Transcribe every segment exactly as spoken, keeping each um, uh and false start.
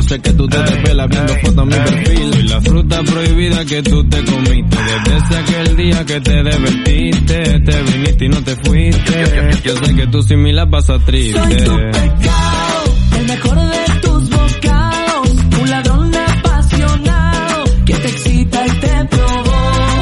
noche que tú te desvelas viendo fotos en mi perfil. Y la fruta prohibida que tú te comiste. Desde aquel día que te divertiste, te viniste y no te fuiste. Yo sé que tú sin mí la pasas triste. Soy tu pecado, el mejor de tus bocados, un ladrón apasionado que te excita y te provoca.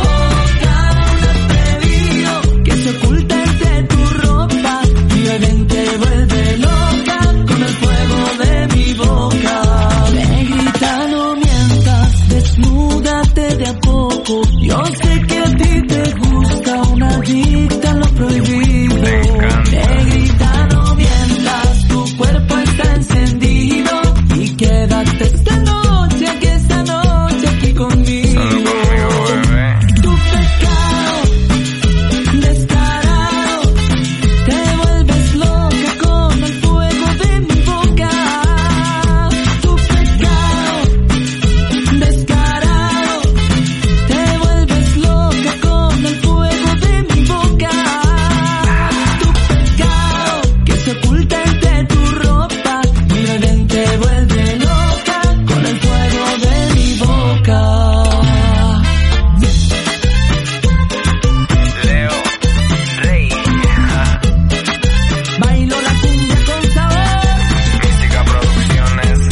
Un atrevido que se oculta entre tu ropa y ven te vuelve loca con el fuego de mi boca. Negrita, no mientas, desnúdate de a poco. Yo sé que a ti te gusta una adicta a lo prohibido. Negrita, no mientas, tu cuerpo está encendido y quédate esta noche, que esta noche aquí conmigo. Tu pecado descarado, te vuelves loca con el fuego de mi boca. Tu pecado descarado, te vuelves loca con el fuego de mi boca. Tu pecado que se oculta entre tu ropa y ven te vuelve loca con el fuego de mi boca. Leo Rey, Bailo la cumbia con sabor. Mística Producciones.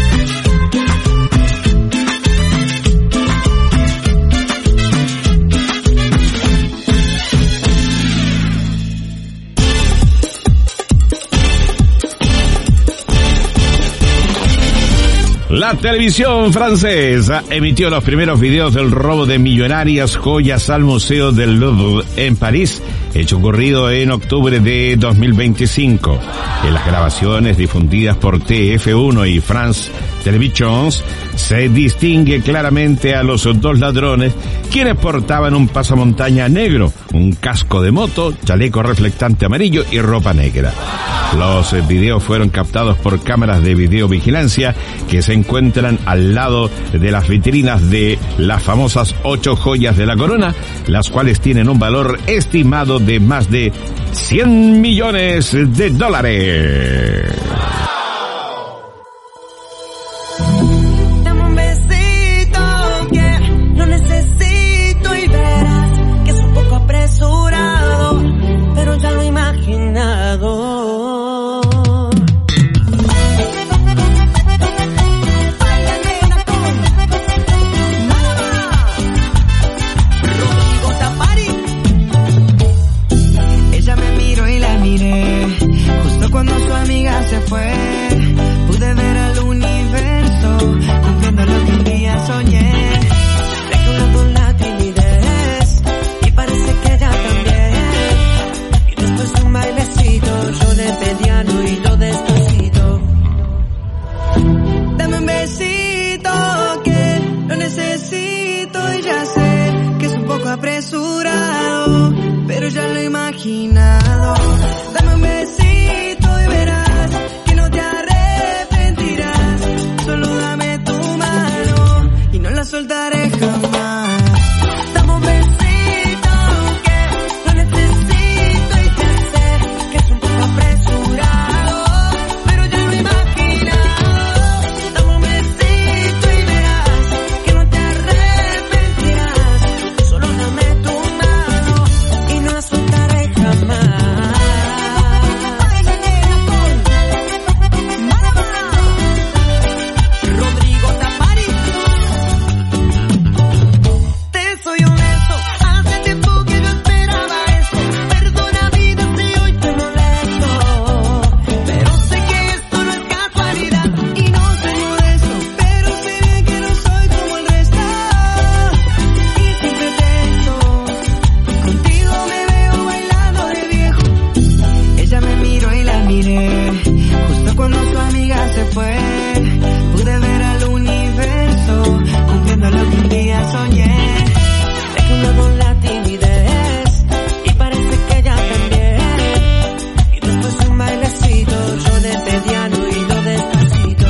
La televisión francesa emitió los primeros videos del robo de millonarias joyas al Museo del Louvre en París, hecho ocurrido en octubre de dos mil veinticinco. En las grabaciones difundidas por T F uno y France Televisions se distingue claramente a los dos ladrones, quienes portaban un pasamontaña negro, un casco de moto, chaleco reflectante amarillo y ropa negra. Los videos fueron captados por cámaras de videovigilancia que se encuentran al lado de las vitrinas de las famosas ocho joyas de la corona, las cuales tienen un valor estimado de más de cien millones de dólares. Dame un besito que lo necesito y verás que es un poco apresurado, pero ya lo he imaginado. Ella me miró y la miré, justo cuando su amiga se fue. Pude ver al universo, cumpliendo lo que un día soñé. Recordando la timidez, y parece que ella también. Y después de un bailecito, yo le pedí al oído despacito. Dame un besito que lo necesito y ya sé que es un poco apresurado, pero ya lo he imaginado. Dame un besito y verás que no te arrepentirás. Solo dame tu mano y no la soltaré jamás. Dame un besito que lo necesito y ya sé que es un poco apresurado, pero ya lo he imaginado. Dame un besito y verás que no te arrepentirás. Solo dame tu mano y no la soltaré jamás. Rodrigo Tapari. Te soy honesto, hace tiempo que yo esperaba esto. Perdona vida si hoy te molesto, pero sé que esto no es casualidad y no soy modesto, pero sé bien que no soy como el resto. Y sin pretexto, contigo me veo bailando de viejo. Ella me miró y la miré, justo cuando su amiga se fue. Pude ver al universo, cumpliendo lo que un día soñé. Recordando la timidez, y parece que ella también. Y después de un bailecito, yo le pedí al oído despacito.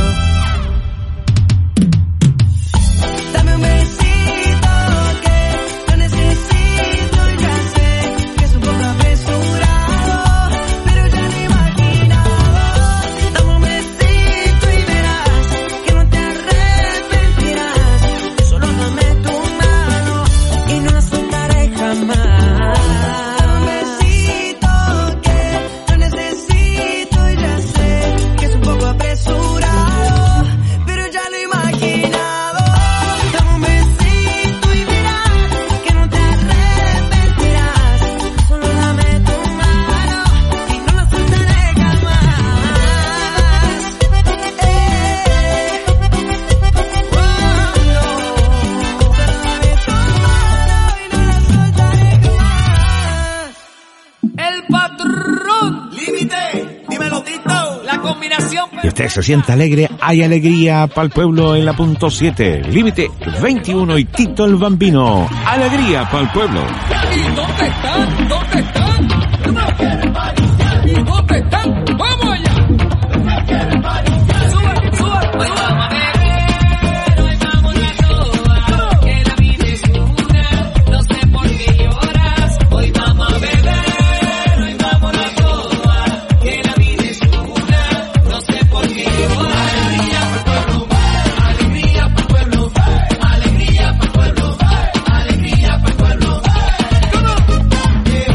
Dame un besito que lo necesito y ya sé que es un poco apresurado, pero ya lo he imaginado. Dame un besito y verás que no te usted se siente alegre, hay alegría para el pueblo en la punto siete. Límite veintiuno y Tito el Bambino. Alegría para el pueblo. ¿Y dónde están? ¿Dónde están? ¿Y dónde están? ¡Vamos allá! ¡Sube, sube! Hoy vamos a beber, hoy vamos a toa, que la vida es una, no sé por qué lloras. Hoy vamos a beber, hoy vamos a toa, que la vida es una, no sé por qué lloras. Alegría para el pueblo, alegría para el pueblo, alegría para el pueblo, alegría para el pueblo.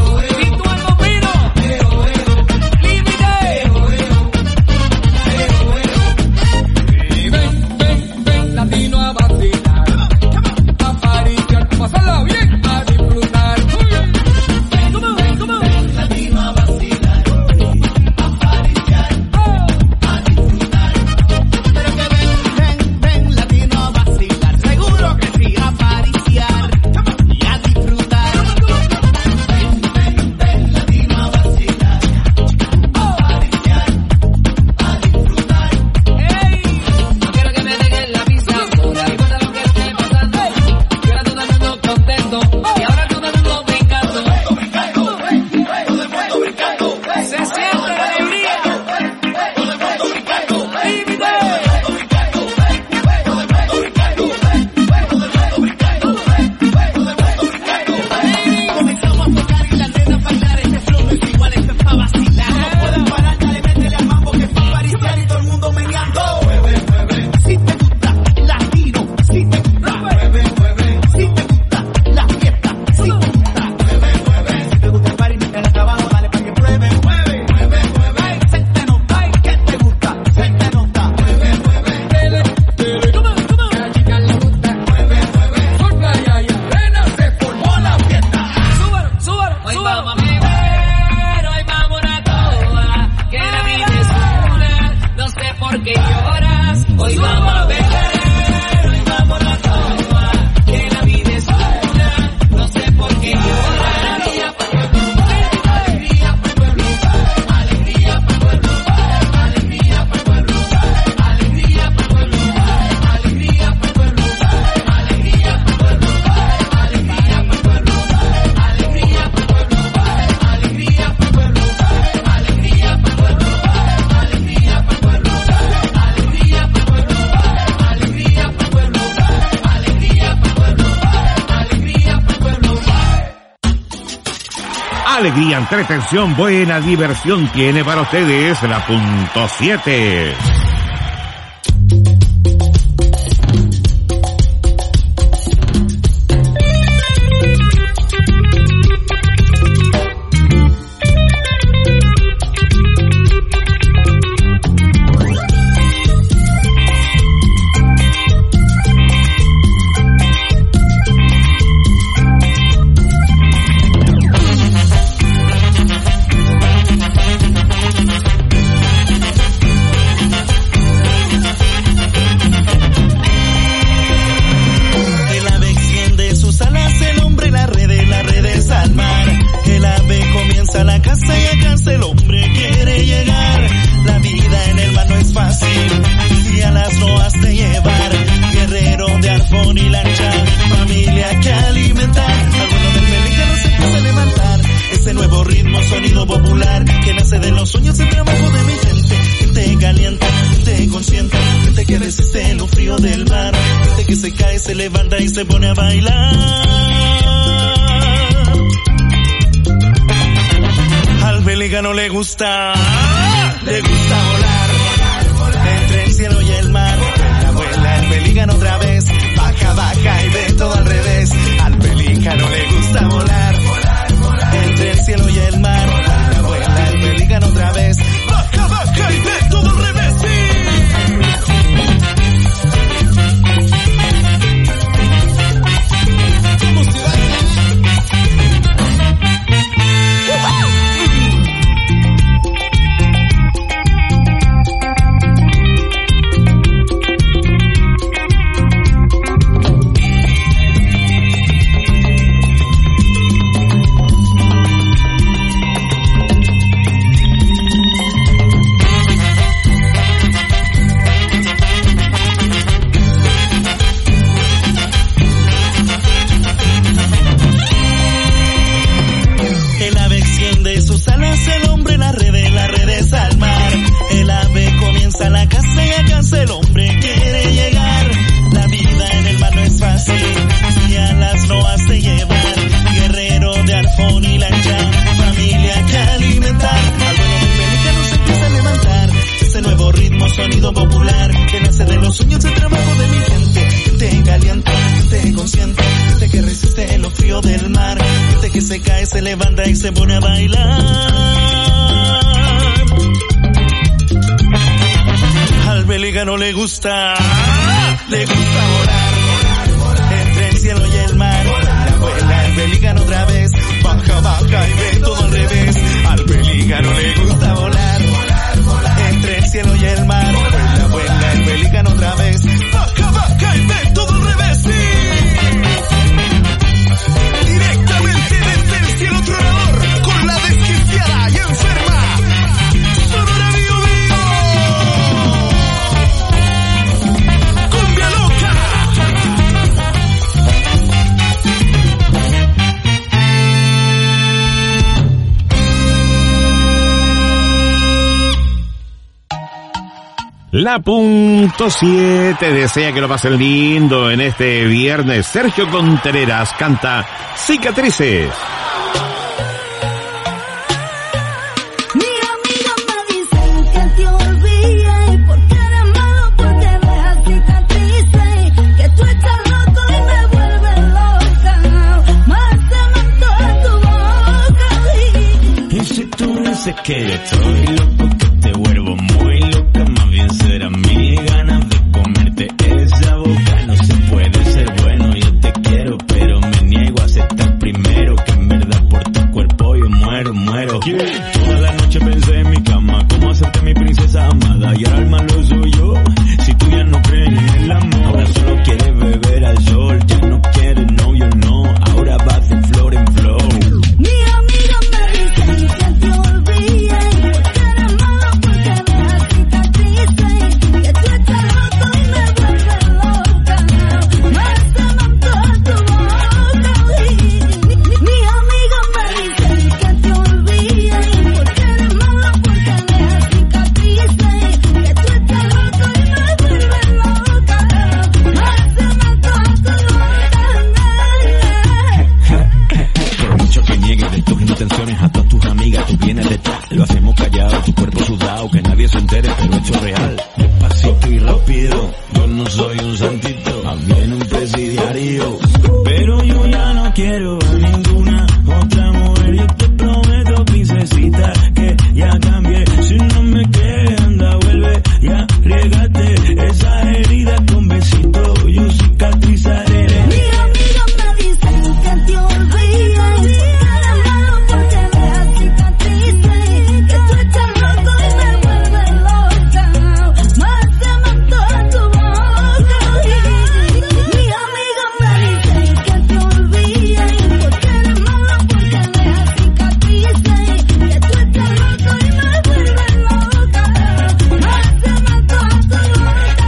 Alegría, entretención, buena diversión tiene para ustedes la punto siete. Se pone a bailar. Al pelícano le gusta, le gusta volar, volar, volar, entre el cielo y el mar. Vuela, vuela el pelícano otra vez, baja, baja y ve todo al revés. Al pelícano le gusta volar, volar, volar, entre el cielo y el mar. Vuela, vuela el pelícano otra vez, baja, baja y ve todo al revés. Sí. vez se levanta y se pone a bailar. Al pelícano le gusta, le gusta volar, entre el cielo y el mar. La vuela el pelícano otra vez, baja, baja y ve todo al revés. Al pelícano le gusta volar, entre el cielo y el mar. Vuela, vuela el pelícano otra vez, baja, baja y ve todo al revés. Sí. Directamente desde el cielo tronador, con la desquiciada y enferma Sonora Bio Bio. Cumbia loca. La punto siete desea que lo pasen lindo en este viernes. Sergio Contreras canta Cicatrices. Mi amiga me dice que te olvidé porque eres malo, porque dejas cicatrices, que tú estás loco y me vuelves loca, más cemento en tu boca. Y si tú dices que yo estoy loco, que te vuelvo muy loca, más bien será mi ganas de comerte esa boca. No se puede ser bueno, yo te quiero, pero me niego a aceptar primero que en verdad por tu cuerpo yo muero, muero. Yeah. Toda la noche pensé en mi cama, cómo hacerte mi princesa amada, y ahora el malo soy yo. Si tú ya no crees en el amor, ahora solo quieres beber al sol, ya no quieres novio, no, ahora vas de flor en flor. Mi amiga me dice que te olvidé porque eres malo, porque dejas cicatrices, que tú estás loco y me vuelves loca, más cemento en tu boca. Mi amiga me dice que te olvidé porque eres malo, porque dejas cicatrices, que tú estás loco y me vuelves loca, más cemento en tu boca. Por mucho que niegues de tus intenciones a todas tus amigas, tú vienes detrás, lo hacemos callado, tu cuerpo sudado, que nadie se entere, pero hecho real. Despacito y rápido, yo no soy un santito, más bien un presidiario. Pero yo ya no quiero a ninguna otra mujer, yo te prometo, princesita, que ya cambié. Si no me crees, anda, vuelve y arriégate esa herida con besito, yo cicatrizaré. Mi amiga me dice que te olvidé porque eres malo, porque dejas cicatrices, que tú estás loco y me vuelves loca, más cemento en tu boca. Mi amiga me dice que te olvidé porque eres malo, porque dejas cicatrices, que tú estás loco y me vuelves loca, más cemento en tu boca.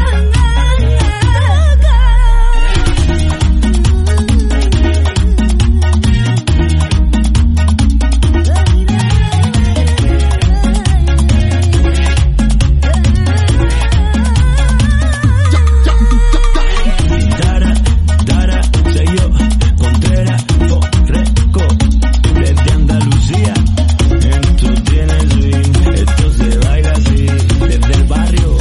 Dara, Dara, soy yo, Contreras, Borreco, desde Andalucía. Esto tiene swing, esto se baila así, desde el barrio.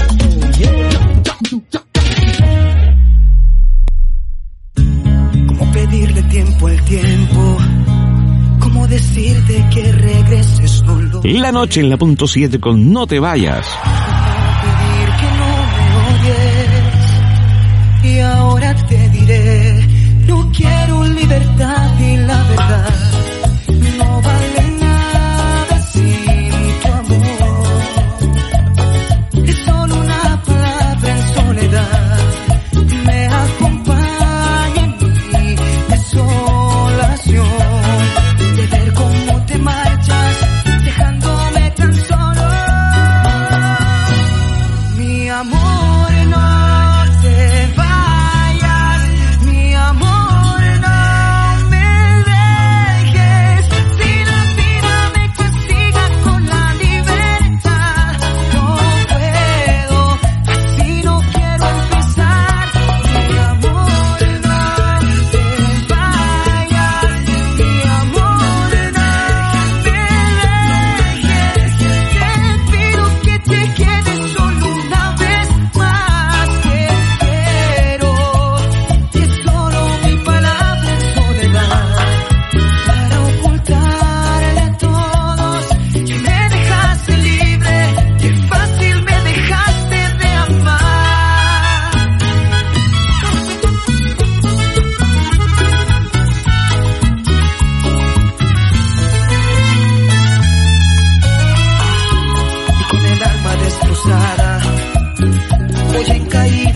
¿Cómo pedirle tiempo al tiempo? ¿Cómo decirte que regreses solo? La noche en la punto siete con No Te Vayas. Pedir que no me odies. Y ahora te diré, no quiero libertad y la verdad no vale nada sin tu amor. Es solo una palabra en soledad, me acompaña en mi desolación, de ver cómo te marchas dejándome tan solo.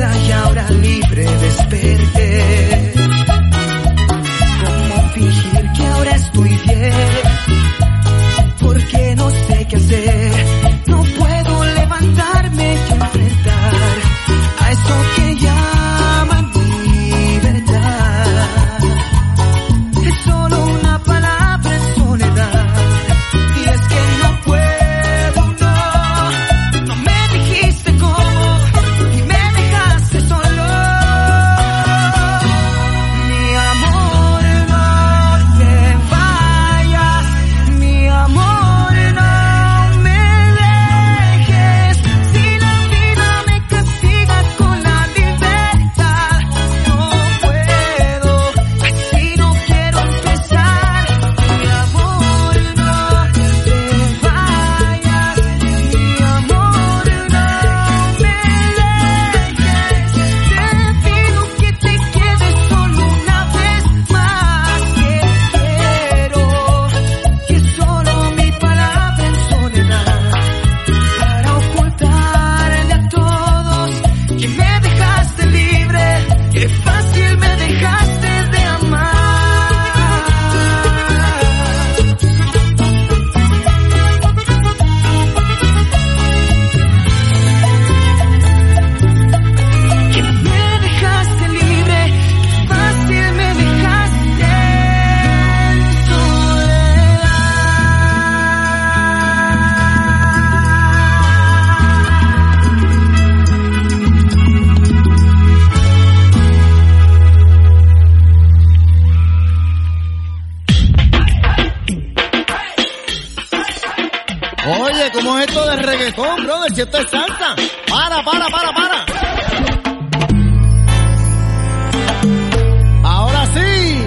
loca y ahora libre desperté. ¿Cómo fingir que ahora estoy bien? Porque no sé qué hacer. No puedo levantarme y enfrentar a eso que llaman libertad. Es solo una palabra en soledad. Y es que no puedo, no. No me dijiste cómo y me dejaste solo. Mi amor, no te vayas. Mi amor, no me dejes. Si la vida me castiga con la libertad, no puedo, así no quiero empezar. Mi amor, no te vayas. Mi amor, no me dejes. Te pido que te quedes solo una vez más. Que quiero que solo mi palabra en soledad, para ocultarle a todos que me dejaste libre, que fácil me dejaste de amar. Que me dejaste libre, que fácil me dejaste en soledad. Oye, ¿cómo es esto de reggaetón, brother? Si esto es salsa. Para, para, para, para. Ahora sí.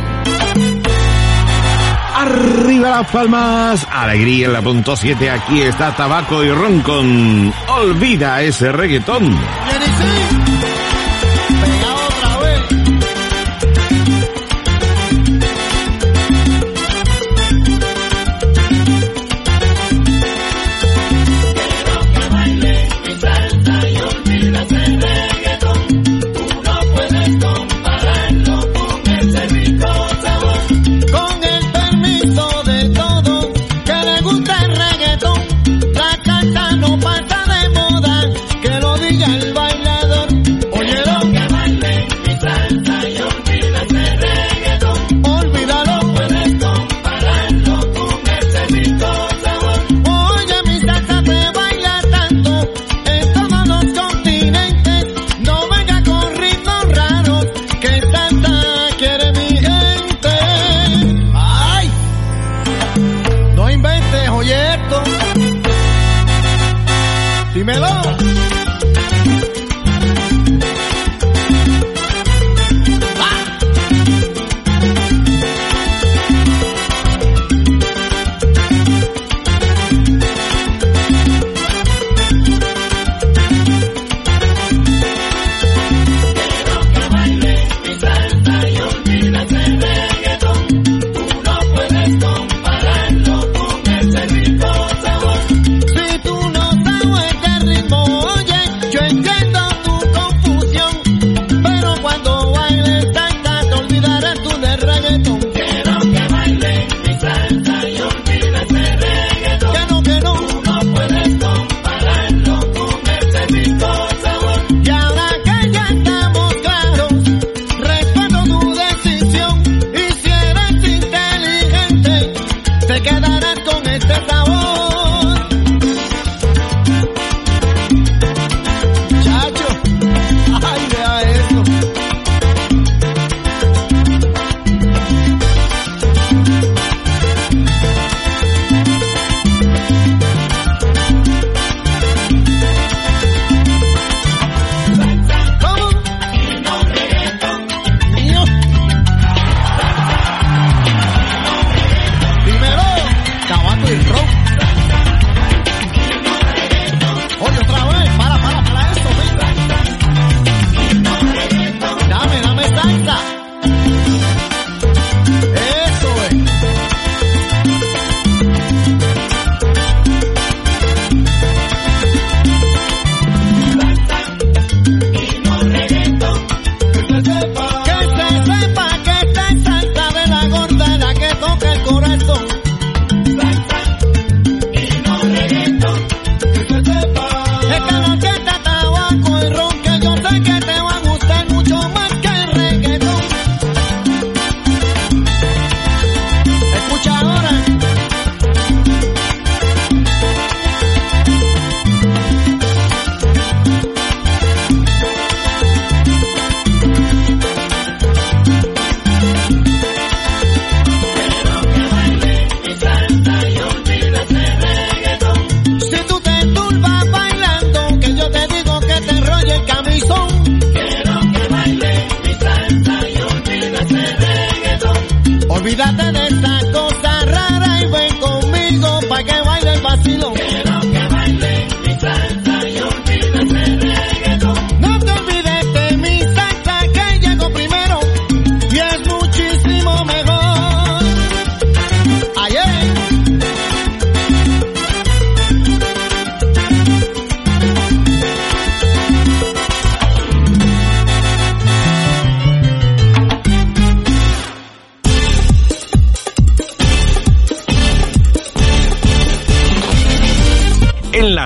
Arriba las palmas, alegría en la punto siete, aquí está Tabaco y Ron con Olvida ese reggaetón. Viene y sí. Pegado otra vez. Con el permiso de todos que le gusta el reggaetón, la carta no pasa de moda, que lo diga el baile.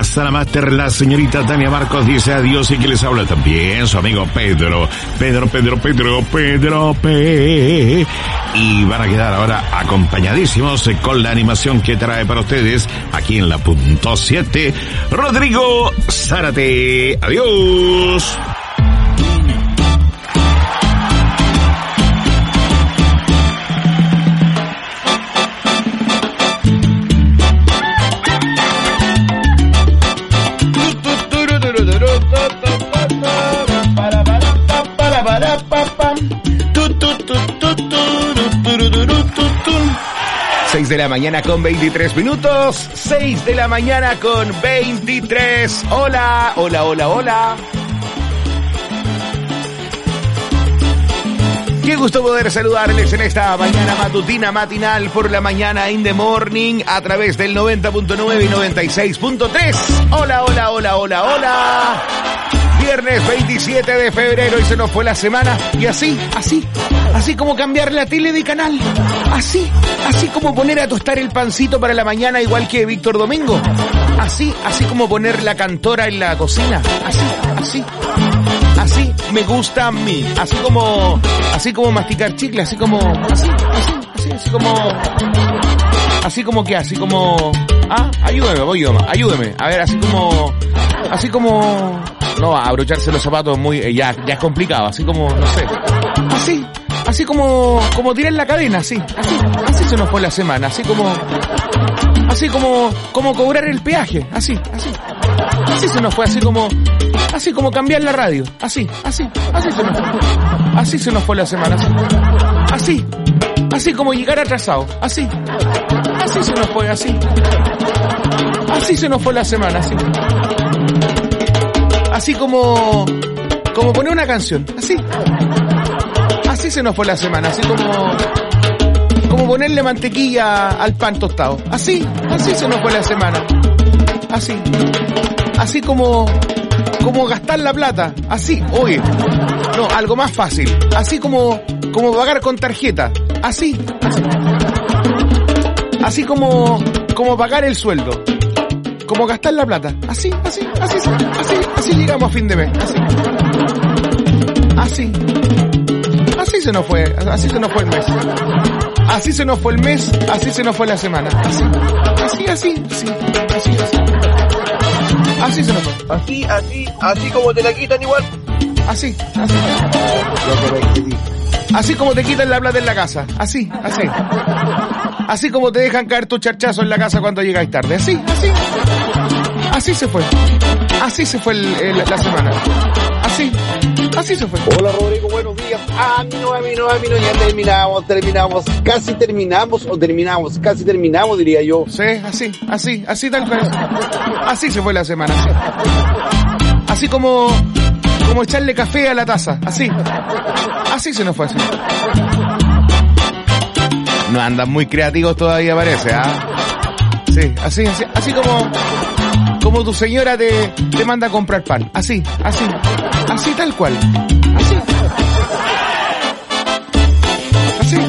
Sala Master, la señorita Tania Marcos dice adiós y que les habla también su amigo Pedro. Pedro, Pedro, Pedro, Pedro P. Y van a quedar ahora acompañadísimos con la animación que trae para ustedes aquí en la punto siete, Rodrigo Zárate. Adiós. seis de la mañana con veintitrés minutos. seis de la mañana con veintitrés. Hola, hola, hola, hola. Qué gusto poder saludarles en esta mañana matutina matinal por la mañana in the morning a través del noventa punto nueve y noventa y seis punto tres. Hola, hola, hola, hola, hola. Viernes veintisiete de febrero y se nos fue la semana. Y así, así, así como cambiar la tele de canal. Así, así como poner a tostar el pancito para la mañana igual que Víctor Domingo. Así, así como poner la cantora en la cocina. Así, así. Así me gusta a mí. Así como, así como masticar chicle. Así como, así, así, así, así como, así como que, así como, ah, ayúdeme, voy yo, ayúdeme. A ver, así como, así como, no, abrocharse los zapatos muy, eh, ya, ya es complicado. Así como, no sé, así. Así como, como tirar la cadena, así, así, así se nos fue la semana, así como, así como, como cobrar el peaje, así, así, así se nos fue, así como, así como cambiar la radio, así, así, así se nos fue, así se nos fue la semana, así, así, así como llegar atrasado, así, así se nos fue, así, así se nos fue la semana, así, así como, como poner una canción, así. Así se nos fue la semana, así como, como ponerle mantequilla al pan tostado. Así, así se nos fue la semana. Así, así como, como gastar la plata. Así, oye, no, algo más fácil. Así como, como pagar con tarjeta. Así, así. Así como, como pagar el sueldo. Como gastar la plata. Así, así, así, así, así llegamos a fin de mes. Así, así. Así se nos fue, así se nos fue el mes. Así se nos fue el mes, así se nos fue la semana. Así, así, así, así, así, así. Así se nos fue. Así, así, así como te la quitan igual. Así, así. Así como te quitan la plata en la casa. Así, así. Así como te dejan caer tu charchazo en la casa cuando llegáis tarde. Así, así. Así se fue. Así se fue el, el, la semana. Así. Así se fue. Hola Rodrigo, buenos días. A mí no, a mí no, a mí no, ya terminamos, terminamos, casi terminamos o terminamos, casi terminamos diría yo. Sí, así, así, así tal cual. Así se fue la semana. Así, así como, como echarle café a la taza. Así. Así se nos fue así. No andan muy creativos todavía parece, ¿ah? ¿eh? Sí, así, así, así como, como tu señora te, te manda a comprar pan. Así, así. Así tal cual. Así. Así.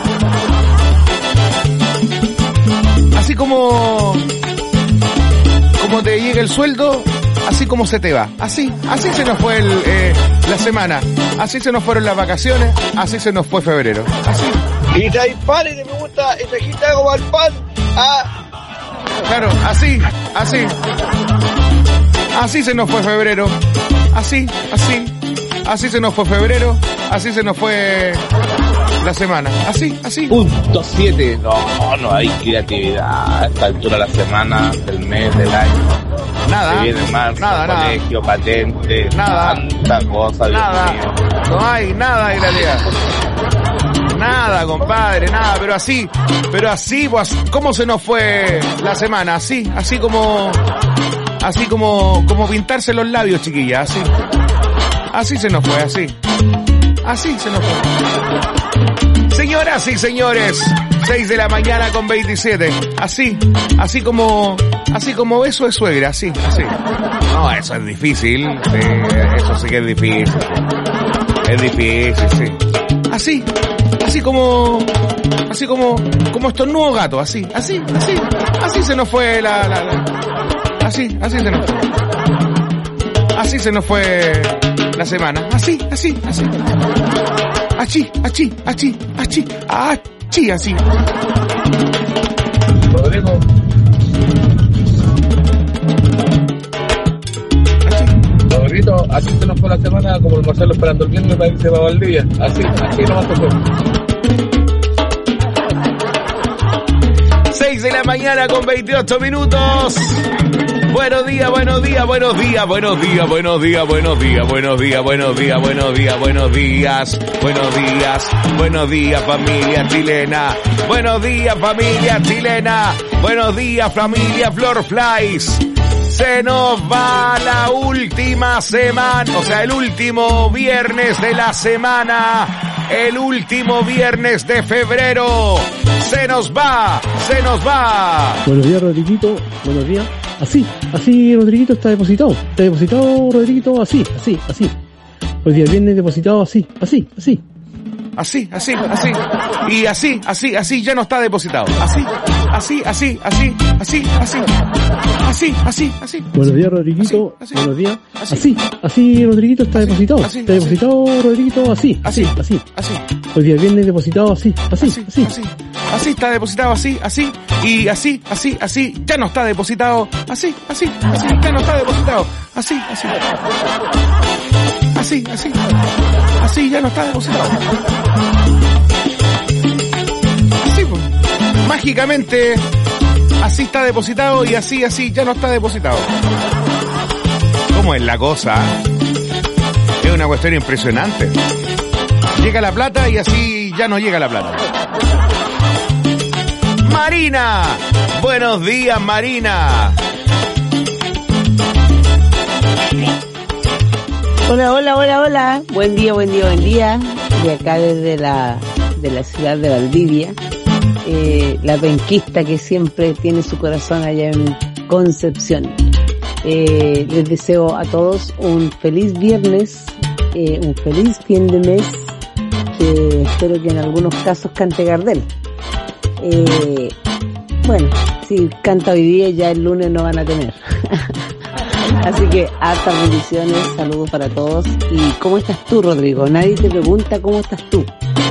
Así como, como te llega el sueldo, así como se te va. Así, así se nos fue el, eh, la semana. Así se nos fueron las vacaciones. Así se nos fue febrero. Así. Y trae pan y me gusta, y trajiste algo al pan. Ah. Claro, así, así. Así se nos fue febrero. Así, así. Así se nos fue febrero. Así se nos fue la semana. Así, así. Punto siete. No, no hay creatividad a esta altura de la semana, del mes, del año. Nada. Se viene marzo, nada, colegio, nada. patente. Nada. Tanta cosa, Dios Nada. mío. No hay nada de creatividad. Nada, compadre, nada, pero así, pero así, pues, ¿cómo se nos fue la semana? Así, así como, así como, como pintarse los labios, chiquillas, así. Así se nos fue, así. Así se nos fue. Señoras y señores, seis de la mañana con veintisiete. Así, así como, así como beso de suegra, así, así. No, eso es difícil, sí, eso sí que es difícil. Es difícil, sí. Así. Así como, así como, como estornudo gato, así, así, así, así se nos fue la, la, la así, así se nos fue. Así se nos fue la semana. Así, así, así. Achí, achí, achí, achí, achí, así. Rodrigo. Rodrigo, así se nos fue la semana como el Marcelo esperando el viernes para irse para Valdivia. Así, así nomás se fue. seis de la mañana con veintiocho minutos. Buenos días, buenos días, buenos días, buenos días, buenos días, buenos días, buenos días, buenos días, buenos días, buenos días, buenos días, buenos días, familia chilena. Buenos días, familia chilena. Buenos días, familia Flor Flies. Se nos va la última semana, o sea, el último viernes de la semana. El último viernes de febrero. Se nos va, se nos va. Buenos días, Rodriguito. Buenos días. Así, así, Rodriguito está depositado. Está depositado, Rodriguito, así, así, así. Hoy día viernes depositado así, así, así. Así, así, así. Y así, así, así, ya no está depositado. Así, así, así, así, así, así. Así, así, así. Buenos días, Rodriguito. Así, así. Buenos días. Así. Así, así, Rodriguito está depositado. Así, Está así. depositado, Rodriguito, así, así, así. Así, Hoy día viernes depositado así, así, así, así. así. Así está depositado, así, así. Y así, así, así. Ya no está depositado. Así, así, así. Ya no está depositado. Así, así. Así, así. Así, ya no está depositado. Así, pues. Mágicamente, así está depositado y así, así, ya no está depositado. ¿Cómo es la cosa? Es una cuestión impresionante. Llega la plata y así ya no llega la plata. Marina, buenos días, Marina. Hola, hola, hola, hola. Buen día, buen día, buen día. De acá desde la, de la ciudad de Valdivia. Eh, la penquista que siempre tiene su corazón allá en Concepción. Eh, les deseo a todos un feliz viernes, eh, un feliz fin de mes, que espero que en algunos casos cante Gardel. Eh, bueno, si canta hoy día, ya el lunes no van a tener. Así que hartas bendiciones, saludos para todos. ¿Y cómo estás tú, Rodrigo? Nadie te pregunta cómo estás tú.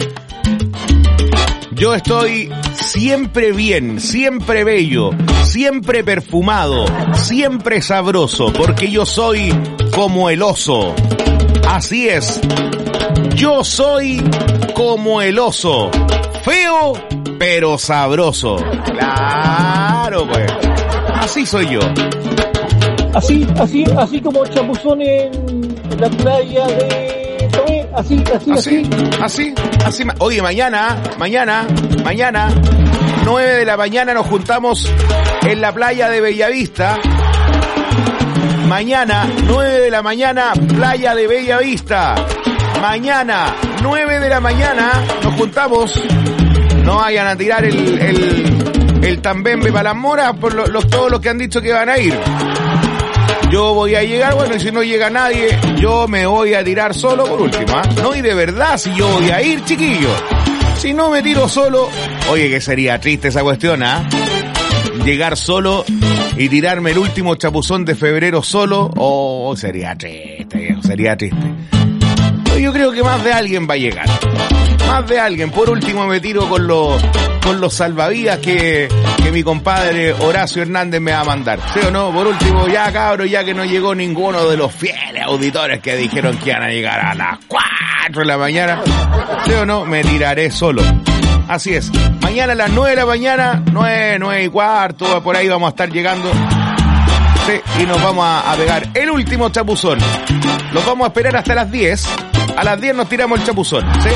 Yo estoy siempre bien, siempre bello, siempre perfumado, siempre sabroso, porque yo soy como el oso. Así es, yo soy como el oso, feo pero sabroso. Claro, pues, así soy yo. Así, así, así como chapuzón en la playa de Tomé, así, así, Así, así, así. ma- Oye, mañana, mañana, mañana, nueve de la mañana nos juntamos en la playa de Bellavista. Mañana, nueve de la mañana, playa de Bellavista. Mañana, nueve de la mañana, nos juntamos. No vayan a tirar el, el, el tambembe para las moras por lo- los, todos los que han dicho que van a ir. Yo voy a llegar, bueno, y si no llega nadie, yo me voy a tirar solo por último, ¿ah? No, y de verdad, si yo voy a ir, chiquillo. Si no me tiro solo, oye, que sería triste esa cuestión, ¿ah? Llegar solo y tirarme el último chapuzón de febrero solo, oh, sería triste, viejo, sería triste. Pero yo creo que más de alguien va a llegar. Más de alguien. Por último me tiro con los, con los salvavidas que, que mi compadre Horacio Hernández me va a mandar. ¿Sí o no? Por último, ya cabros, ya que no llegó ninguno de los fieles auditores que dijeron que iban a llegar a las cuatro de la mañana. ¿Sí o no? Me tiraré solo. Así es. Mañana a las nueve de la mañana, nueve, nueve y cuarto, por ahí vamos a estar llegando. Sí, y nos vamos a, a pegar el último chapuzón. Los vamos a esperar hasta las diez. A las diez nos tiramos el chapuzón, ¿sí?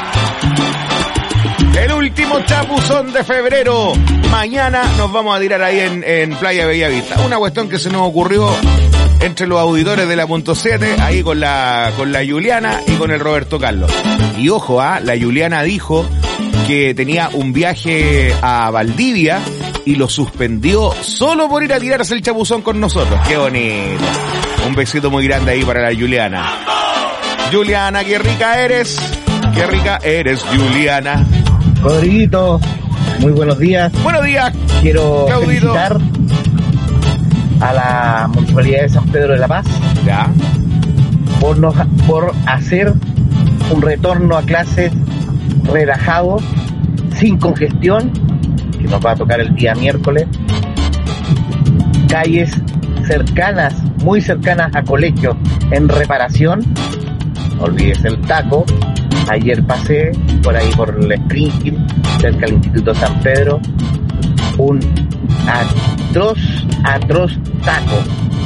El último chapuzón de febrero. Mañana nos vamos a tirar ahí en, en Playa Bellavista. Una cuestión que se nos ocurrió entre los auditores de la punto siete, ahí con la, con la Juliana y con el Roberto Carlos. Y ojo, ¿ah? La Juliana dijo que tenía un viaje a Valdivia y lo suspendió solo por ir a tirarse el chapuzón con nosotros. Qué bonito. Un besito muy grande ahí para la Juliana. Juliana, qué rica eres. Qué rica eres, Juliana. Rodriguito, muy buenos días. Buenos días. Quiero Claudito. felicitar a la Municipalidad de San Pedro de la Paz. Ya. Por, nos, por hacer un retorno a clases relajado, sin congestión, que nos va a tocar el día miércoles. Calles cercanas, muy cercanas a colegios en reparación. No olvides el taco. Ayer pasé por ahí por el Springfield, cerca del Instituto San Pedro, un atroz, atroz taco,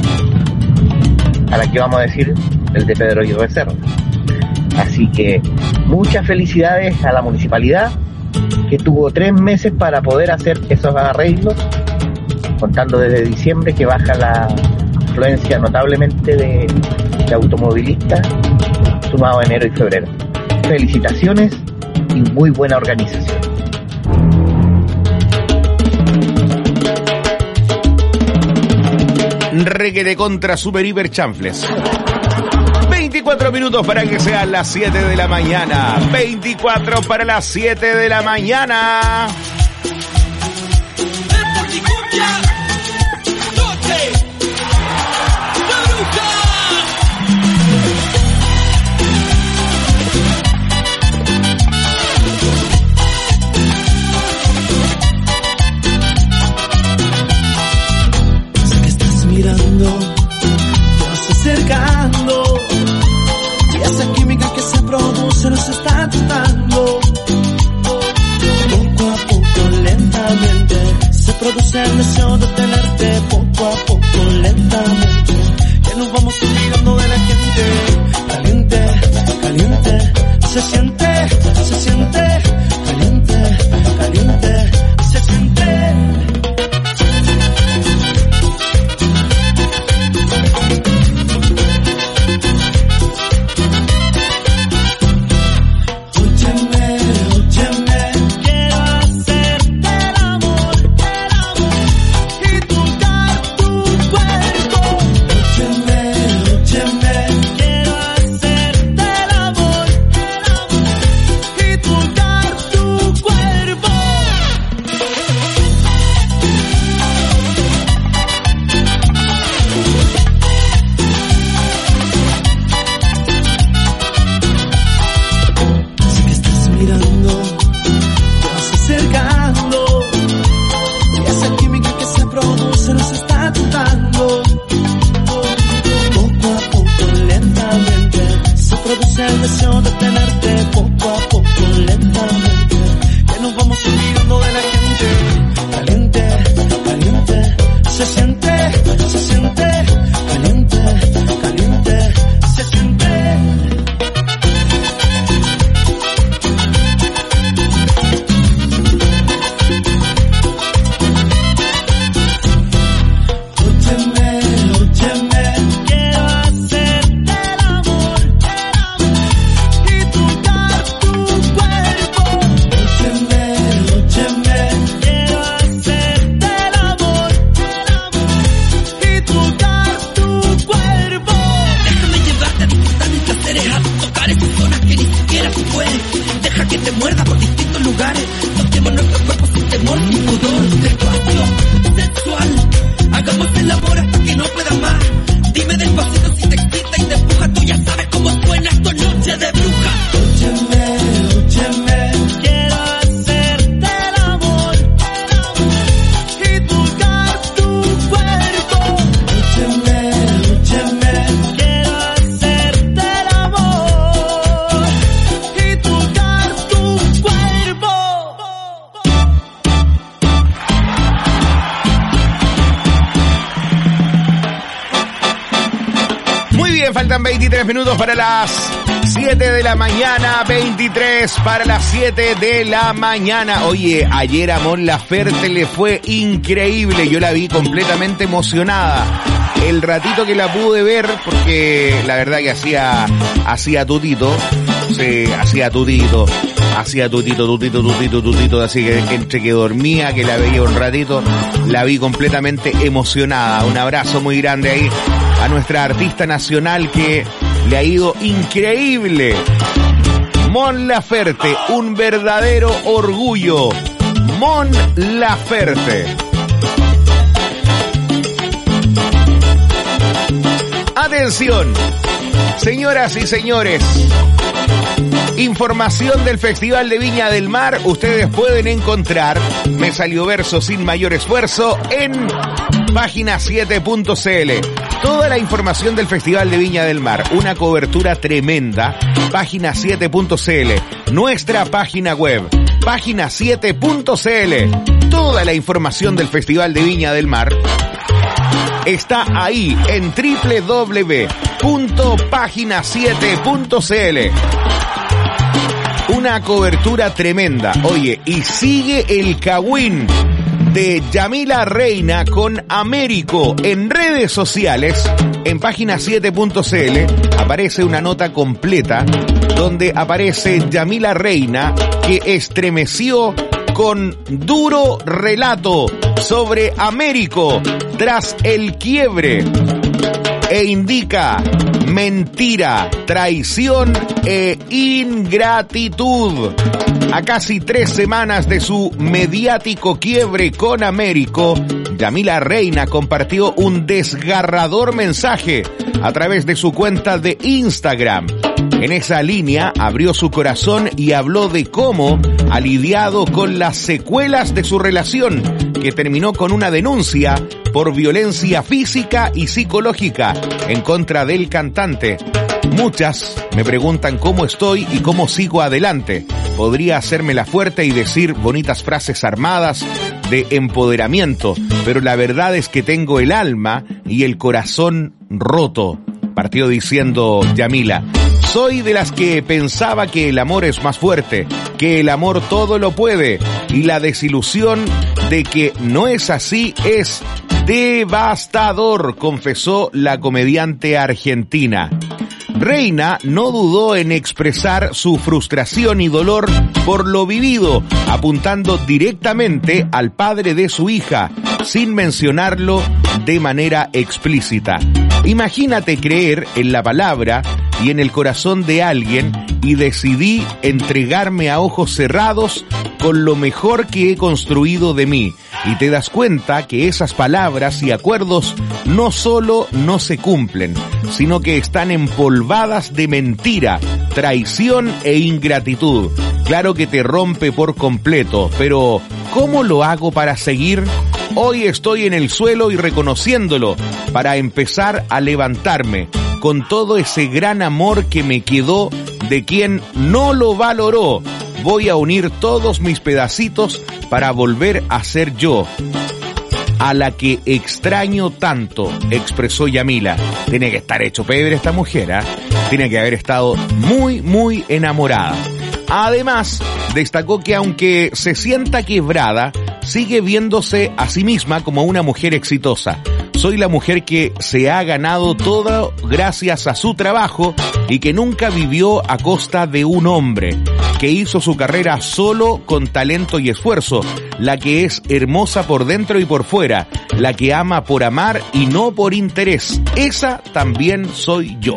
a la que vamos a decir el de Pedro y Becerra. Así que muchas felicidades a la municipalidad, que tuvo tres meses para poder hacer esos arreglos, contando desde diciembre, que baja la afluencia notablemente de, de automovilistas, sumado a enero y febrero. Felicitaciones y muy buena organización. Requete contra super hiper chanfles. veinticuatro minutos para que sean las siete de la mañana. veinticuatro para las siete de la mañana. Acercando, y esa química que se produce nos está tentando. Poco a poco, lentamente, se produce el deseo de tenerte. Poco a poco, lentamente, que nos vamos olvidando de la gente. Caliente, caliente, se siente, se siente. Caliente, caliente, se siente. veintitrés minutos para las siete de la mañana, veintitrés para las siete de la mañana. Oye, ayer a Mon Laferte le fue increíble, yo la vi completamente emocionada. El ratito que la pude ver, porque la verdad que hacía, hacía tutito, sí, hacía tutito, hacía tutito, tutito, tutito, tutito, así que entre que dormía, que la veía un ratito, la vi completamente emocionada. Un abrazo muy grande ahí a nuestra artista nacional que le ha ido increíble. Mon Laferte, un verdadero orgullo. Mon Laferte. Atención, señoras y señores. Información del Festival de Viña del Mar ustedes pueden encontrar, me salió verso sin mayor esfuerzo, en página siete punto c l. Toda la información del Festival de Viña del Mar, una cobertura tremenda, página siete punto c l. Nuestra página web, página siete punto c l. Toda la información del Festival de Viña del Mar está ahí en doble u doble u doble u punto página siete punto c l. Una cobertura tremenda. Oye, y sigue el cagüín de Yamila Reina con Américo en redes sociales. En página siete punto c l aparece una nota completa donde aparece Yamila Reina, que estremeció con duro relato sobre Américo tras el quiebre e indica mentira, traición e ingratitud. A casi tres semanas de su mediático quiebre con Américo, Yamila Reina compartió un desgarrador mensaje a través de su cuenta de Instagram. En esa línea abrió su corazón y habló de cómo ha lidiado con las secuelas de su relación, que terminó con una denuncia por violencia física y psicológica en contra del cantante. Muchas me preguntan cómo estoy y cómo sigo adelante. Podría hacérmela fuerte y decir bonitas frases armadas de empoderamiento, pero la verdad es que tengo el alma y el corazón roto. Partió diciendo Yamila: soy de las que pensaba que el amor es más fuerte, que el amor todo lo puede, y la desilusión de que no es así es devastador, confesó la comediante argentina. Reina no dudó en expresar su frustración y dolor por lo vivido, apuntando directamente al padre de su hija, sin mencionarlo de manera explícita. Imagínate creer en la palabra y en el corazón de alguien y decidí entregarme a ojos cerrados con lo mejor que he construido de mí. Y te das cuenta que esas palabras y acuerdos no solo no se cumplen, sino que están empolvadas de mentira, traición e ingratitud. Claro que te rompe por completo, pero ¿cómo lo hago para seguir? Hoy estoy en el suelo y reconociéndolo para empezar a levantarme con todo ese gran amor que me quedó de quien no lo valoró. Voy a unir todos mis pedacitos para volver a ser yo, a la que extraño tanto, expresó Yamila. Tiene que estar hecho pebre esta mujer, ¿eh? Tiene que haber estado muy, muy enamorada. Además, destacó que aunque se sienta quebrada, sigue viéndose a sí misma como una mujer exitosa. Soy la mujer que se ha ganado todo gracias a su trabajo y que nunca vivió a costa de un hombre, que hizo su carrera solo con talento y esfuerzo, la que es hermosa por dentro y por fuera, la que ama por amar y no por interés. Esa también soy yo.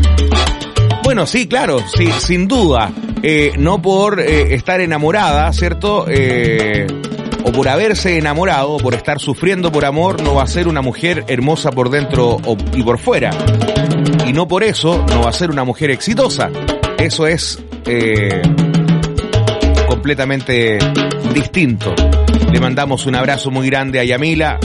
Bueno, sí, claro, sí, sin duda, eh, no por eh, estar enamorada, ¿cierto?, eh... o por haberse enamorado, o por estar sufriendo por amor, no va a ser una mujer hermosa por dentro y por fuera. Y no por eso no va a ser una mujer exitosa. Eso es eh, completamente distinto. Le mandamos un abrazo muy grande a Yamila.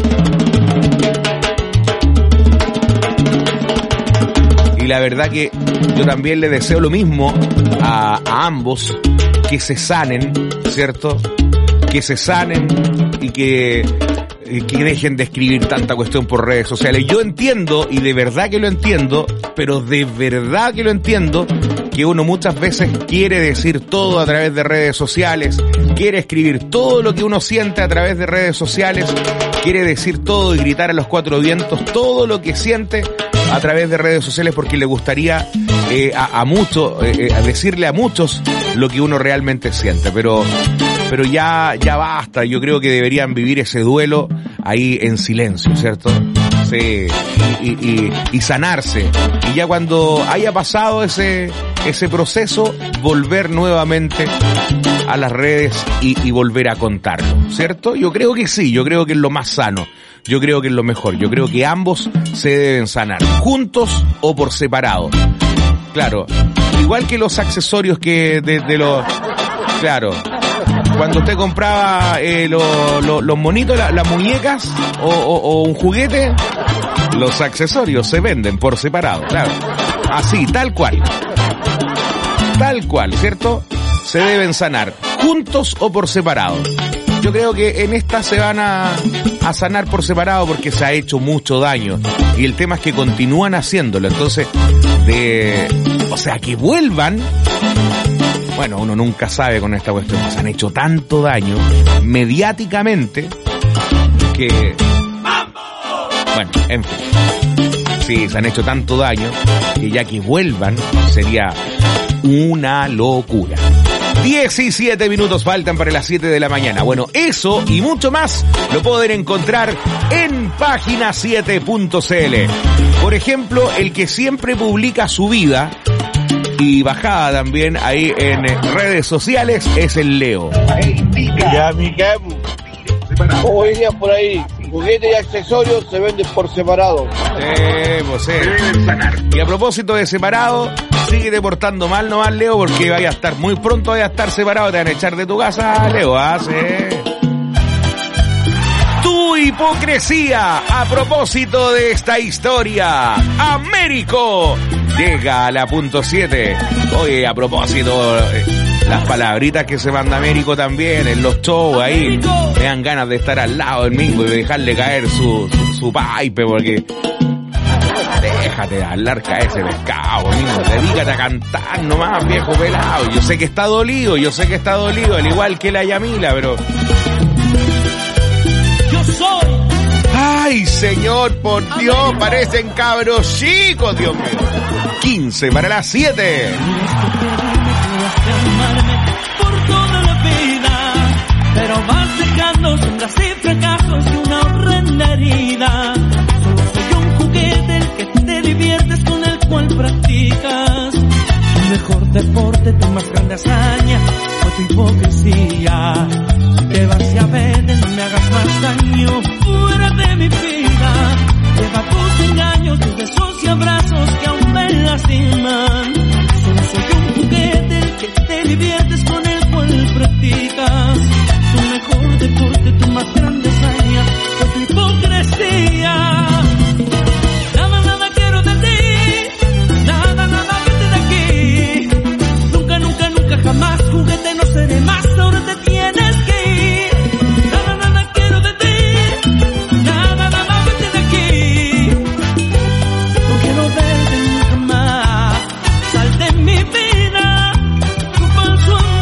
Y la verdad que yo también le deseo lo mismo a, a ambos, que se sanen, ¿cierto?, que se sanen y que, y que dejen de escribir tanta cuestión por redes sociales. Yo entiendo, y de verdad que lo entiendo, pero de verdad que lo entiendo, que uno muchas veces quiere decir todo a través de redes sociales, quiere escribir todo lo que uno siente a través de redes sociales, quiere decir todo y gritar a los cuatro vientos todo lo que siente a través de redes sociales, porque le gustaría eh, a, a muchos, eh, a decirle a muchos lo que uno realmente siente, pero pero ya ya basta. Yo creo que deberían vivir ese duelo ahí en silencio, ¿cierto? Sí, y, y, y, y sanarse. Y ya cuando haya pasado ese, ese proceso, volver nuevamente a las redes y, y volver a contarlo, ¿cierto? Yo creo que sí, yo creo que es lo más sano, yo creo que es lo mejor, yo creo que ambos se deben sanar, juntos o por separado. Claro, igual que los accesorios que de, de los... Claro, cuando usted compraba eh, lo, lo, los monitos, la, las muñecas o, o, o un juguete, los accesorios se venden por separado, claro. Así, tal cual. Tal cual, ¿cierto? Se deben sanar, juntos o por separado. Yo creo que en esta se van a, a sanar por separado porque se ha hecho mucho daño. Y el tema es que continúan haciéndolo. Entonces, de, o sea, que vuelvan... Bueno, uno nunca sabe con esta cuestión. Se han hecho tanto daño mediáticamente que... Bueno, en fin. Sí, se han hecho tanto daño que ya que vuelvan sería una locura. diecisiete minutos faltan para las siete de la mañana. Bueno, eso y mucho más lo pueden encontrar en página siete punto c l. Por ejemplo, el que siempre publica su vida y bajada también ahí en redes sociales es el Leo. Ya, mi cabu. Como dirían por ahí, juguetes y accesorios se venden por separado. Eh, pues, eh. Y a propósito de separado, sigue portando mal nomás, Leo, porque vaya a estar muy pronto, vaya a estar separado, te van a echar de tu casa, Leo, hace. Tu hipocresía, a propósito de esta historia, Américo llega a la punto siete. Oye, a propósito, eh, las palabritas que se manda Américo también en los shows ahí, me dan ganas de estar al lado del Mingo y de dejarle caer su, su, su pipe, porque déjate de hablar caer ese pescado, Mingo, dedícate a cantar nomás, viejo pelado. Yo sé que está dolido, yo sé que está dolido, al igual que la Yamila, pero... Yo soy... ¡Ay, señor, por Dios! Parecen cabros chicos, Dios mío. quince para las siete. Por toda la vida, pero vas dejando sombras y fracasos y una horrenda herida. Solo soy un juguete el que te diviertes, con el cual practicas tu mejor deporte, tu más grande hazaña fue tu hipocresía. Te vas y a vete, no me hagas más daño, fuera de mi vida. Lleva tus engaños, tus besos y abrazos que aún me lastiman. Solo soy un juguete el que te diviertes, con el cual practicas tu mejor deporte, tu más grande hazaña fue tu hipocresía. Nada, nada quiero de ti, nada, nada vete de aquí. Nunca, nunca, nunca, jamás juguete no seré más, ahora te tienes que ir. Nada, nada quiero de ti, nada, nada vete de aquí. No quiero verte nunca más, sal de mi vida, tu falso amor.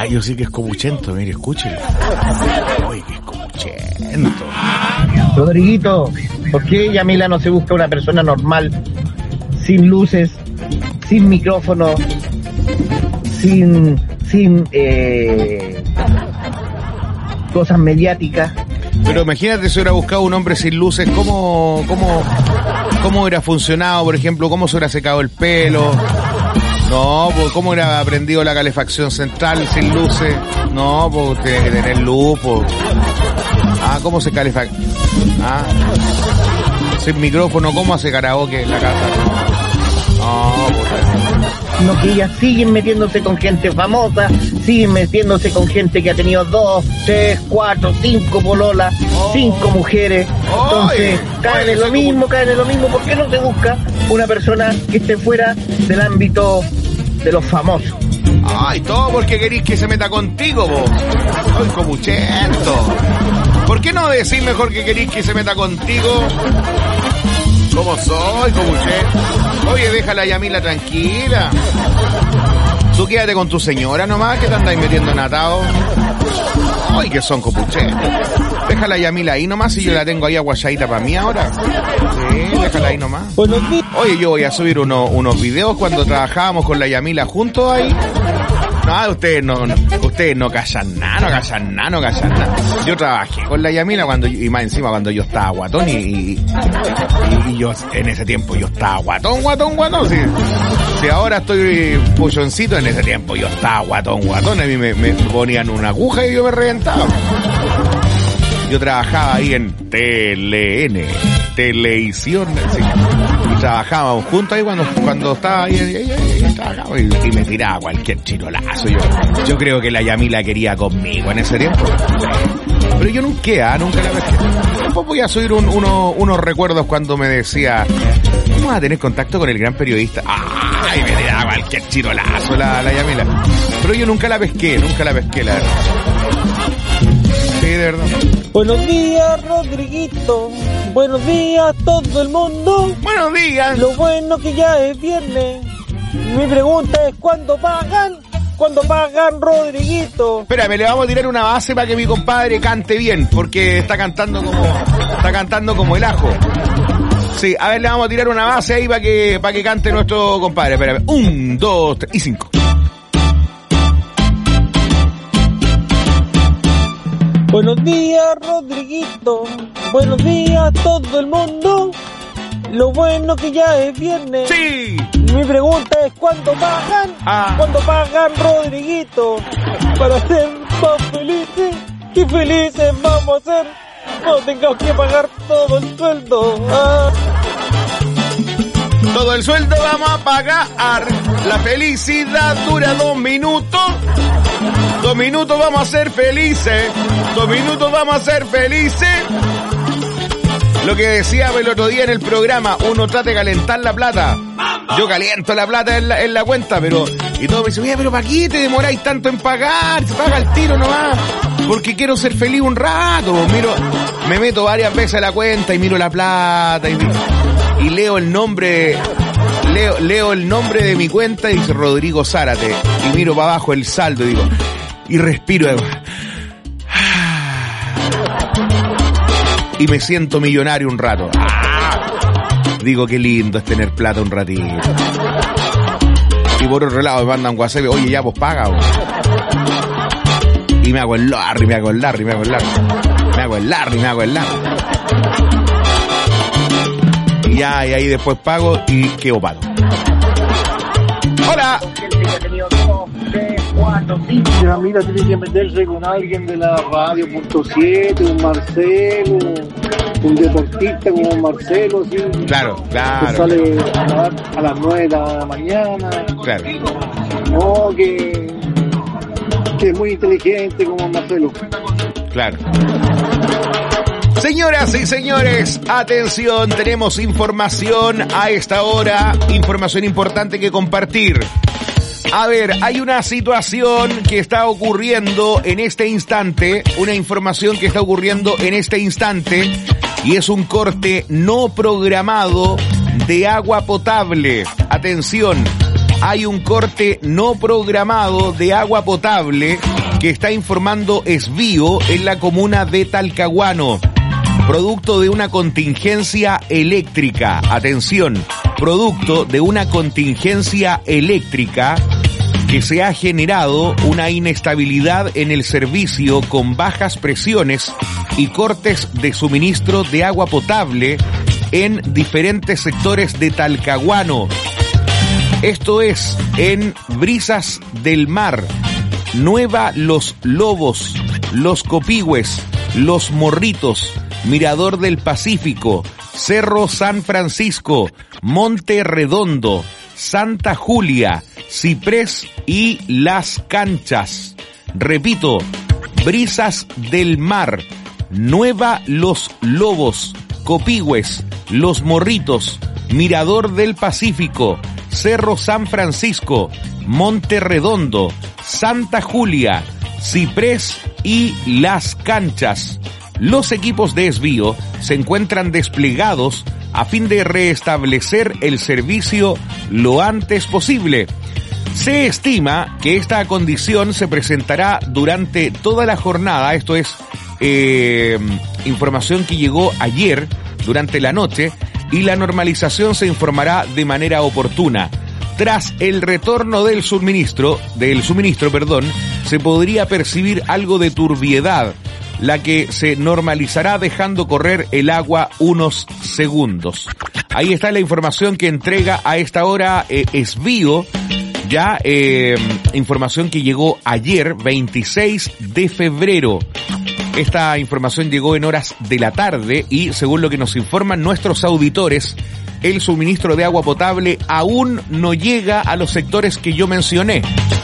Ay, yo sí que es copuchento, mire, escúchelo. Uy, que es copuchento. Rodriguito, ¿por qué Yamila no se busca una persona normal, sin luces, sin micrófono, sin, sin eh, cosas mediáticas? Pero imagínate si hubiera buscado un hombre sin luces, ¿cómo, cómo, cómo hubiera funcionado, por ejemplo? ¿Cómo se hubiera secado el pelo? No, pues, ¿cómo hubiera aprendido la calefacción central sin luces? No, pues, tiene que tener luz, pues. Ah, ¿cómo se califica? Ah, sin micrófono, ¿cómo hace karaoke en la casa? No, pues. No, que ellas siguen metiéndose con gente famosa, siguen metiéndose con gente que ha tenido dos, tres, cuatro, cinco pololas, oh. cinco mujeres. Entonces, oh, caen en lo mismo, caen en lo mismo. ¿Por qué no se busca una persona que esté fuera del ámbito de los famosos? Ay, todo porque querís que se meta contigo, vos. Soy comuchento. ¿Por qué no decís mejor que querís que se meta contigo? ¿Cómo soy, comuchento? Oye, déjala a Yamila tranquila. Tú quédate con tu señora nomás, que te andáis metiendo en atado. Ay, que son copuchetos. Déjala a Yamila ahí nomás, si yo la tengo ahí aguachadita para mí ahora. Sí, déjala ahí nomás. Oye, yo voy a subir uno, unos videos cuando trabajábamos con la Yamila juntos ahí. No, ustedes no, no, ustedes no callan nada, no callan nada, no callan nada. Yo trabajé con la Yamila cuando, y más encima cuando yo estaba guatón y, y, y yo en ese tiempo yo estaba guatón, guatón, guatón. Si, si ahora estoy polloncito, en ese tiempo yo estaba guatón, guatón. A mí me, me ponían una aguja y yo me reventaba. Yo trabajaba ahí en T L N, Televisión, sí. Y trabajábamos juntos ahí cuando, cuando estaba ahí, ahí, ahí, ahí trabajaba y, y me tiraba cualquier chirolazo. Yo, yo creo que la Yamila quería conmigo en ese tiempo. Pero yo nunca, nunca la pesqué. Después voy a subir un, uno, unos recuerdos cuando me decía, vamos a tener contacto con el gran periodista. Ay, me tiraba cualquier chirolazo la, la Yamila. Pero yo nunca la pesqué, nunca la pesqué, la verdad. Sí, de verdad. Buenos días, Rodriguito. Buenos días, todo el mundo. Buenos días. Lo bueno que ya es viernes. Mi pregunta es, ¿cuándo pagan? ¿Cuándo pagan, Rodriguito? Espérame, le vamos a tirar una base para que mi compadre cante bien, porque está cantando como, está cantando como el ajo. Sí, a ver, le vamos a tirar una base ahí para que, para que cante nuestro compadre. Espérame. Un, dos, tres y cinco. Buenos días, Rodriguito. Buenos días, todo el mundo. Lo bueno que ya es viernes. Sí. Mi pregunta es, ¿cuándo pagan? Ah. ¿Cuándo pagan, Rodriguito? Para ser más felices. ¿Qué felices vamos a ser? No tengamos que pagar todo el sueldo. Ah. Todo el sueldo vamos a pagar. La felicidad dura dos minutos. Dos minutos vamos a ser felices. Dos minutos vamos a ser felices. Lo que decía el otro día en el programa, uno trata de calentar la plata. Yo caliento la plata en la, en la cuenta, pero... Y todos me dicen, oye, pero ¿para qué te demoráis tanto en pagar? Se paga el tiro nomás. Porque quiero ser feliz un rato. Miro, me meto varias veces a la cuenta y miro la plata y, y leo el nombre... Leo, leo el nombre de mi cuenta y dice Rodrigo Zárate. Y miro para abajo el saldo y digo... Y respiro... Y me siento millonario un rato. ¡Ah! Digo, qué lindo es tener plata un ratito. Y por otro lado me mandan WhatsApp, oye, ya pues paga. Vos. Y me hago el Larry, me hago el Larry, me hago el Larry. Me hago el Larry, me hago el Larry. Y ya, y ahí después pago y quedo pago. ¡Hola! Ya, mira, tiene que meterse con alguien de la radio punto siete, un Marcelo, un deportista como Marcelo, así. Claro, claro. Que sale a, la, a las nueve de la mañana. Claro. No, que, que es muy inteligente como Marcelo. Claro. Señoras y señores, atención, tenemos información a esta hora, información importante que compartir. A ver, hay una situación que está ocurriendo en este instante, una información que está ocurriendo en este instante, y es un corte no programado de agua potable. Atención, hay un corte no programado de agua potable que está informando Esvío en la comuna de Talcahuano, producto de una contingencia eléctrica. Atención, producto de una contingencia eléctrica que se ha generado una inestabilidad en el servicio con bajas presiones y cortes de suministro de agua potable en diferentes sectores de Talcahuano. Esto es en Brisas del Mar, Nueva Los Lobos, Los Copihue, Los Morritos, Mirador del Pacífico, Cerro San Francisco, Monte Redondo, Santa Julia, Ciprés y Las Canchas. Repito, Brisas del Mar, Nueva Los Lobos, Copihue, Los Morritos, Mirador del Pacífico, Cerro San Francisco, Monte Redondo, Santa Julia, Ciprés y Las Canchas. Los equipos de Esvío se encuentran desplegados a fin de restablecer el servicio lo antes posible. Se estima que esta condición se presentará durante toda la jornada, esto es eh, información que llegó ayer durante la noche, y la normalización se informará de manera oportuna. Tras el retorno del suministro, del suministro, perdón, se podría percibir algo de turbiedad, la que se normalizará dejando correr el agua unos segundos. Ahí está la información que entrega a esta hora eh, Esvío. Ya, eh, información que llegó ayer, veintiséis de febrero. Esta información llegó en horas de la tarde y, según lo que nos informan nuestros auditores, el suministro de agua potable aún no llega a los sectores que yo mencioné.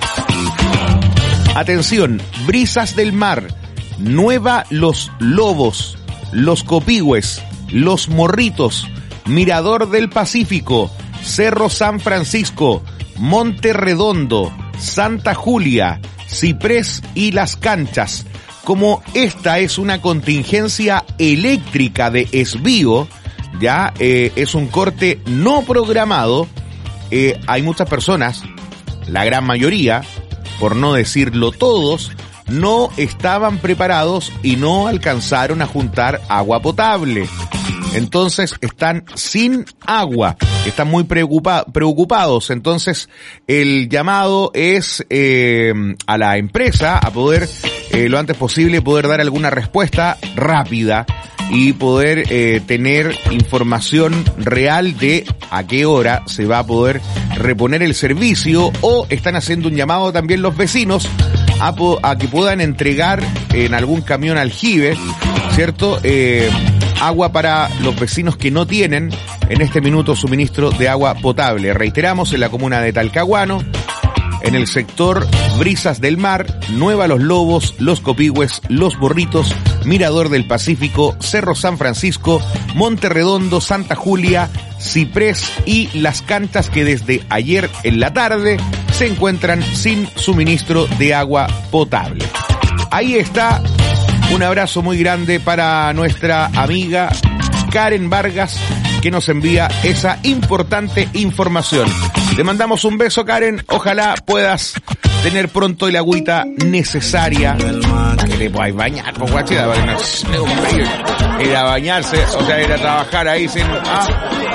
Atención, Brisas del Mar, Nueva Los Lobos, Los Copihue, Los Morritos, Mirador del Pacífico, Cerro San Francisco, Monte Redondo, Santa Julia, Ciprés y Las Canchas. Como esta es una contingencia eléctrica de Esvío, ya eh, es un corte no programado, eh, hay muchas personas, la gran mayoría, por no decirlo todos, no estaban preparados y no alcanzaron a juntar agua potable. Entonces están sin agua, están muy preocupa- preocupados. Entonces el llamado es eh, a la empresa a poder eh, lo antes posible poder dar alguna respuesta rápida y poder eh, tener información real de a qué hora se va a poder reponer el servicio, o están haciendo un llamado también los vecinos a, po- a que puedan entregar en algún camión aljibe, ¿cierto?, Eh, agua para los vecinos que no tienen en este minuto suministro de agua potable. Reiteramos, en la comuna de Talcahuano, en el sector Brisas del Mar, Nueva Los Lobos, Los Copihue, Los Morritos, Mirador del Pacífico, Cerro San Francisco, Monte Redondo, Santa Julia, Ciprés y Las Canchas, que desde ayer en la tarde se encuentran sin suministro de agua potable. Ahí está. Un abrazo muy grande para nuestra amiga Karen Vargas, que nos envía esa importante información. Te mandamos un beso, Karen. Ojalá puedas tener pronto el agüita necesaria para que te puedas bañar, pues, guachita, para que no sea un frío. Ir a bañarse, o sea, ir a trabajar ahí sin... Ah,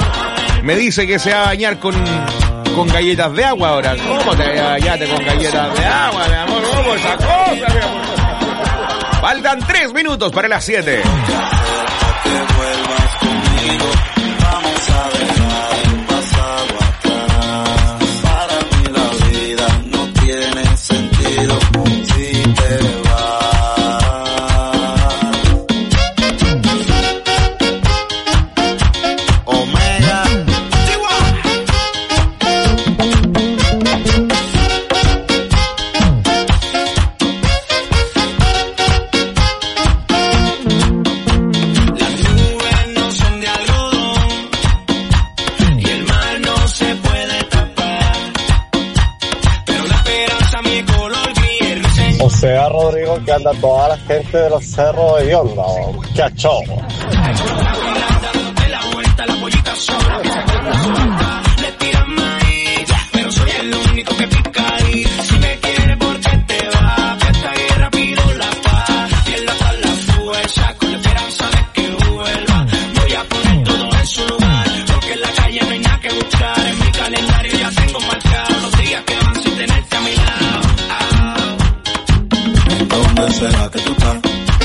me dice que se va a bañar con, con galletas de agua ahora. ¿Cómo te vas a bañarte con galletas de agua, mi amor? ¿Cómo esa cosa, mi amor? Faltan tres minutos para las siete. Sea Rodrigo, que anda toda la gente de los cerros de Bionda, muchacho. Le tiran maíz, pero soy el ¿dónde será que tú estás?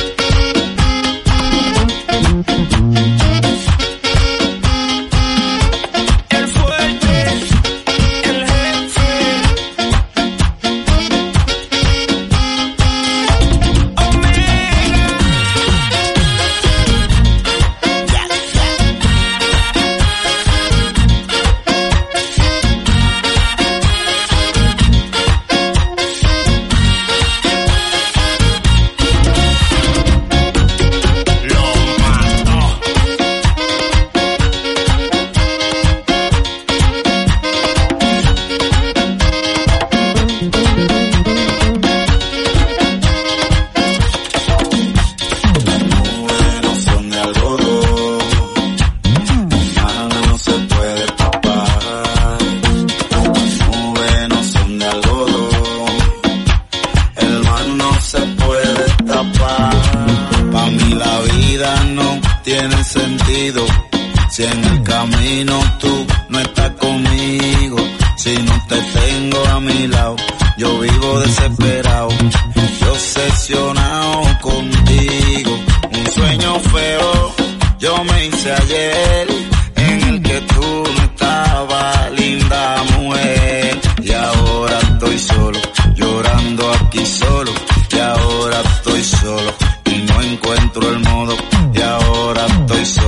Si en el camino tú no estás conmigo, si no te tengo a mi lado, yo vivo desesperado, yo obsesionado contigo. Un sueño feo yo me hice ayer, en el que tú no estabas, linda mujer. Y ahora estoy solo, llorando aquí solo, y ahora estoy solo, y no encuentro el modo, y ahora estoy solo.